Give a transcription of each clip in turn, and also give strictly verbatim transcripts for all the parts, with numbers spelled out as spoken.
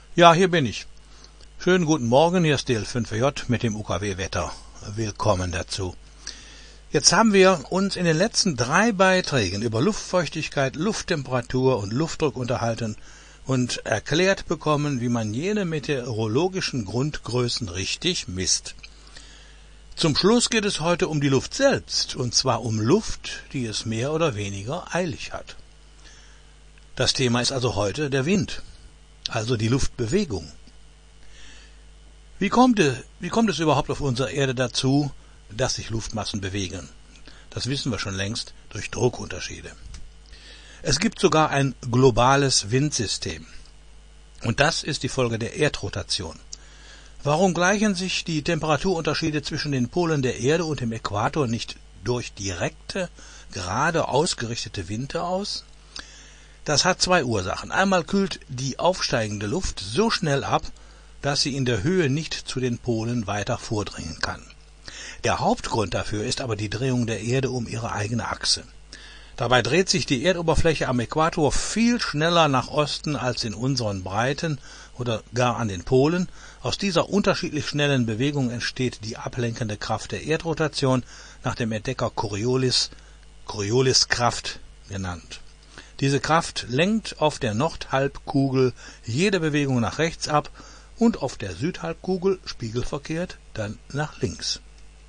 Ja, hier bin ich. Schönen guten Morgen, hier ist D L fünf J mit dem U K W-Wetter. Willkommen dazu. Jetzt haben wir uns in den letzten drei Beiträgen über Luftfeuchtigkeit, Lufttemperatur und Luftdruck unterhalten und erklärt bekommen, wie man jene meteorologischen Grundgrößen richtig misst. Zum Schluss geht es heute um die Luft selbst, und zwar um Luft, die es mehr oder weniger eilig hat. Das Thema ist also heute der Wind, also die Luftbewegung. Wie kommt es, wie kommt es überhaupt auf unserer Erde dazu, dass sich Luftmassen bewegen? Das wissen wir schon längst durch Druckunterschiede. Es gibt sogar ein globales Windsystem. Und das ist die Folge der Erdrotation. Warum gleichen sich die Temperaturunterschiede zwischen den Polen der Erde und dem Äquator nicht durch direkte, gerade ausgerichtete Winde aus? Das hat zwei Ursachen. Einmal kühlt die aufsteigende Luft so schnell ab, dass sie in der Höhe nicht zu den Polen weiter vordringen kann. Der Hauptgrund dafür ist aber die Drehung der Erde um ihre eigene Achse. Dabei dreht sich die Erdoberfläche am Äquator viel schneller nach Osten als in unseren Breiten oder gar an den Polen. Aus dieser unterschiedlich schnellen Bewegung entsteht die ablenkende Kraft der Erdrotation, nach dem Entdecker Coriolis, Corioliskraft genannt. Diese Kraft lenkt auf der Nordhalbkugel jede Bewegung nach rechts ab und auf der Südhalbkugel spiegelverkehrt dann nach links.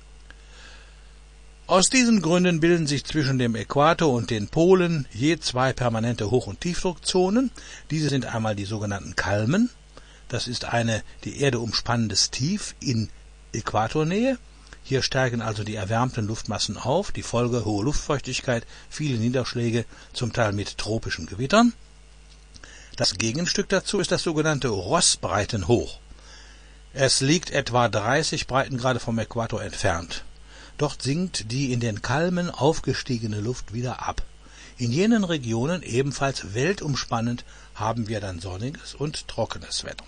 Aus diesen Gründen bilden sich zwischen dem Äquator und den Polen je zwei permanente Hoch- und Tiefdruckzonen. Diese sind einmal die sogenannten Kalmen. Das ist eine die Erde umspannendes Tief in Äquatornähe. Hier steigen also die erwärmten Luftmassen auf, die Folge hohe Luftfeuchtigkeit, viele Niederschläge, zum Teil mit tropischen Gewittern. Das Gegenstück dazu ist das sogenannte Rossbreitenhoch. Es liegt etwa dreißig Breitengrade vom Äquator entfernt. Dort sinkt die in den Kalmen aufgestiegene Luft wieder ab. In jenen Regionen, ebenfalls weltumspannend, haben wir dann sonniges und trockenes Wetter.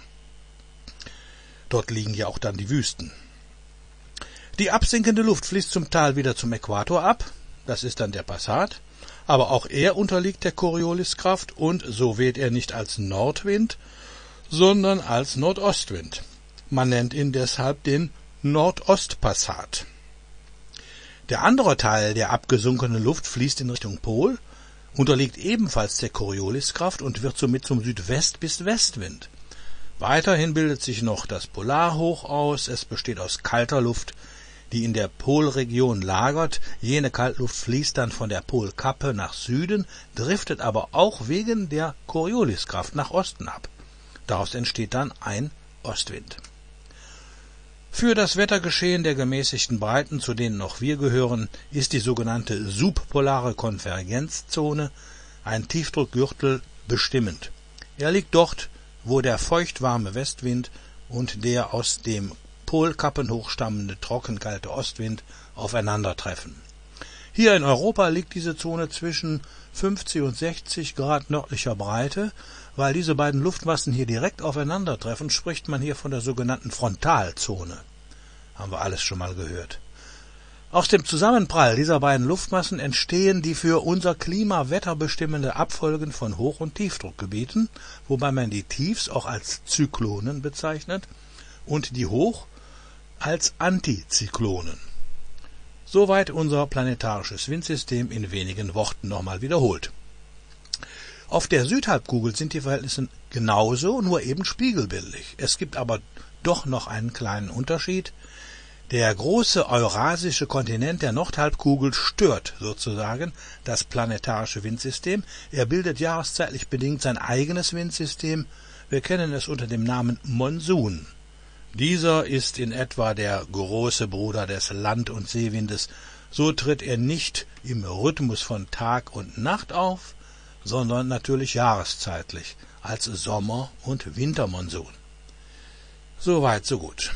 Dort liegen ja auch dann die Wüsten. Die absinkende Luft fließt zum Teil wieder zum Äquator ab, das ist dann der Passat, aber auch er unterliegt der Corioliskraft und so weht er nicht als Nordwind, sondern als Nordostwind. Man nennt ihn deshalb den Nordostpassat. Der andere Teil der abgesunkenen Luft fließt in Richtung Pol, unterliegt ebenfalls der Corioliskraft und wird somit zum Südwest- bis Westwind. Weiterhin bildet sich noch das Polarhoch aus, es besteht aus kalter Luft, die in der Polregion lagert. Jene Kaltluft fließt dann von der Polkappe nach Süden, driftet aber auch wegen der Corioliskraft nach Osten ab. Daraus entsteht dann ein Ostwind. Für das Wettergeschehen der gemäßigten Breiten, zu denen auch wir gehören, ist die sogenannte subpolare Konvergenzzone, ein Tiefdruckgürtel, bestimmend. Er liegt dort, wo der feuchtwarme Westwind und der aus dem Polkappenhoch stammende trockenkalte Ostwind aufeinandertreffen. Hier in Europa liegt diese Zone zwischen fünfzig und sechzig Grad nördlicher Breite. Weil diese beiden Luftmassen hier direkt aufeinandertreffen, spricht man hier von der sogenannten Frontalzone. Haben wir alles schon mal gehört. Aus dem Zusammenprall dieser beiden Luftmassen entstehen die für unser Klima wetterbestimmende Abfolgen von Hoch- und Tiefdruckgebieten, wobei man die Tiefs auch als Zyklonen bezeichnet und die Hoch- als Antizyklonen. Soweit unser planetarisches Windsystem in wenigen Worten nochmal wiederholt. Auf der Südhalbkugel sind die Verhältnisse genauso, nur eben spiegelbildlich. Es gibt aber doch noch einen kleinen Unterschied. Der große eurasische Kontinent der Nordhalbkugel stört sozusagen das planetarische Windsystem. Er bildet jahreszeitlich bedingt sein eigenes Windsystem. Wir kennen es unter dem Namen Monsun. Dieser ist in etwa der große Bruder des Land- und Seewindes. So tritt er nicht im Rhythmus von Tag und Nacht auf, sondern natürlich jahreszeitlich als Sommer- und Wintermonsun. Soweit, so gut.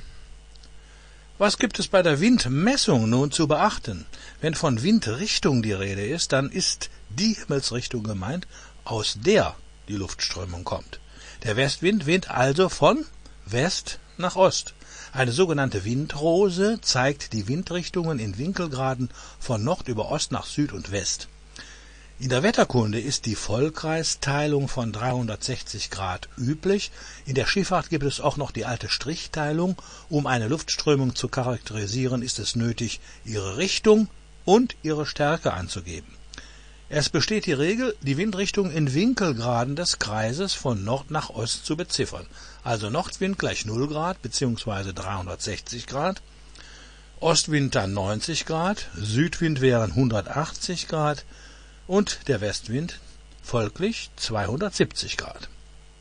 Was gibt es bei der Windmessung nun zu beachten? Wenn von Windrichtung die Rede ist, dann ist die Himmelsrichtung gemeint, aus der die Luftströmung kommt. Der Westwind weht also von West nach Ost. Eine sogenannte Windrose zeigt die Windrichtungen in Winkelgraden von Nord über Ost nach Süd und West. In der Wetterkunde ist die Vollkreisteilung von dreihundertsechzig Grad üblich. In der Schifffahrt gibt es auch noch die alte Strichteilung. Um eine Luftströmung zu charakterisieren, ist es nötig, ihre Richtung und ihre Stärke anzugeben. Es besteht die Regel, die Windrichtung in Winkelgraden des Kreises von Nord nach Ost zu beziffern. Also Nordwind gleich null Grad bzw. dreihundertsechzig Grad, Ostwind dann neunzig Grad, Südwind wären hundertachtzig Grad und der Westwind folglich zweihundertsiebzig Grad.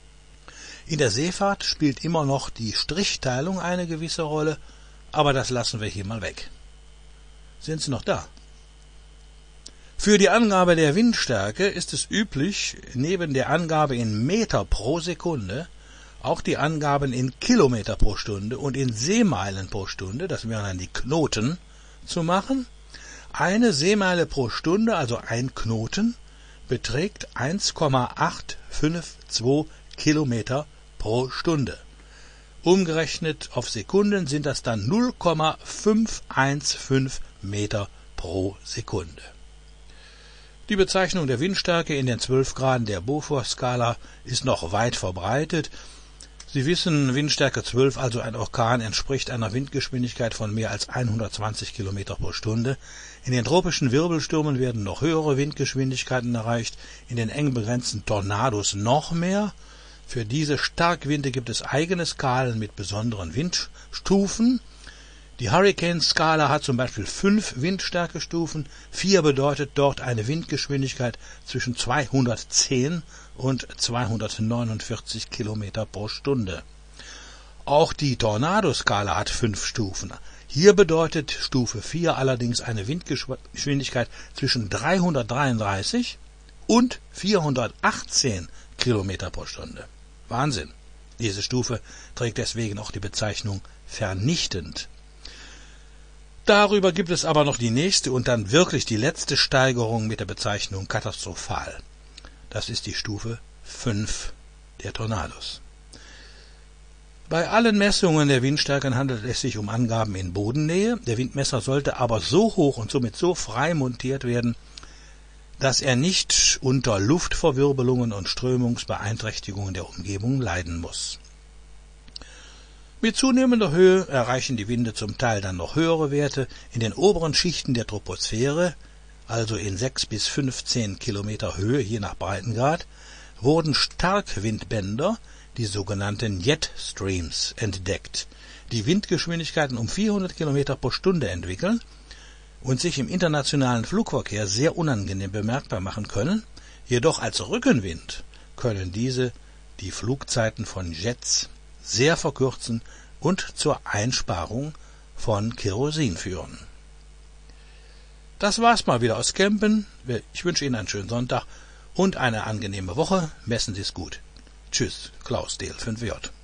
In der Seefahrt spielt immer noch die Strichteilung eine gewisse Rolle, aber das lassen wir hier mal weg. Sind Sie noch da? Für die Angabe der Windstärke ist es üblich, neben der Angabe in Meter pro Sekunde auch die Angaben in Kilometer pro Stunde und in Seemeilen pro Stunde, das wären dann die Knoten, zu machen. Eine Seemeile pro Stunde, also ein Knoten, beträgt eins Komma acht fünf zwei Kilometer pro Stunde. Umgerechnet auf Sekunden sind das dann null Komma fünf eins fünf Meter pro Sekunde. Die Bezeichnung der Windstärke in den zwölf Graden der Beaufort-Skala ist noch weit verbreitet. Sie wissen, Windstärke zwölf, also ein Orkan, entspricht einer Windgeschwindigkeit von mehr als hundertzwanzig Kilometer pro Stunde. In den tropischen Wirbelstürmen werden noch höhere Windgeschwindigkeiten erreicht, in den eng begrenzten Tornados noch mehr. Für diese Starkwinde gibt es eigene Skalen mit besonderen Windstufen. Die Hurricane-Skala hat zum Beispiel fünf Windstärkestufen. Vier bedeutet dort eine Windgeschwindigkeit zwischen zweihundertzehn und zweihundertneunundvierzig Kilometer pro Stunde. Auch die Tornado-Skala hat fünf Stufen. Hier bedeutet Stufe vier allerdings eine Windgeschwindigkeit zwischen dreihundertdreiunddreißig und vierhundertachtzehn Kilometer pro Stunde. Wahnsinn! Diese Stufe trägt deswegen auch die Bezeichnung vernichtend. Darüber gibt es aber noch die nächste und dann wirklich die letzte Steigerung mit der Bezeichnung katastrophal. Das ist die Stufe fünf der Tornados. Bei allen Messungen der Windstärken handelt es sich um Angaben in Bodennähe. Der Windmesser sollte aber so hoch und somit so frei montiert werden, dass er nicht unter Luftverwirbelungen und Strömungsbeeinträchtigungen der Umgebung leiden muss. Mit zunehmender Höhe erreichen die Winde zum Teil dann noch höhere Werte. In den oberen Schichten der Troposphäre, also in sechs bis fünfzehn Kilometer Höhe je nach Breitengrad, wurden Starkwindbänder, die sogenannten Jetstreams, entdeckt, die Windgeschwindigkeiten um vierhundert Kilometer pro Stunde entwickeln und sich im internationalen Flugverkehr sehr unangenehm bemerkbar machen können. Jedoch als Rückenwind können diese die Flugzeiten von Jets sehr verkürzen und zur Einsparung von Kerosin führen. Das war's mal wieder aus Kempen. Ich wünsche Ihnen einen schönen Sonntag und eine angenehme Woche. Messen Sie es gut. Tschüss, Klaus D L fünf J.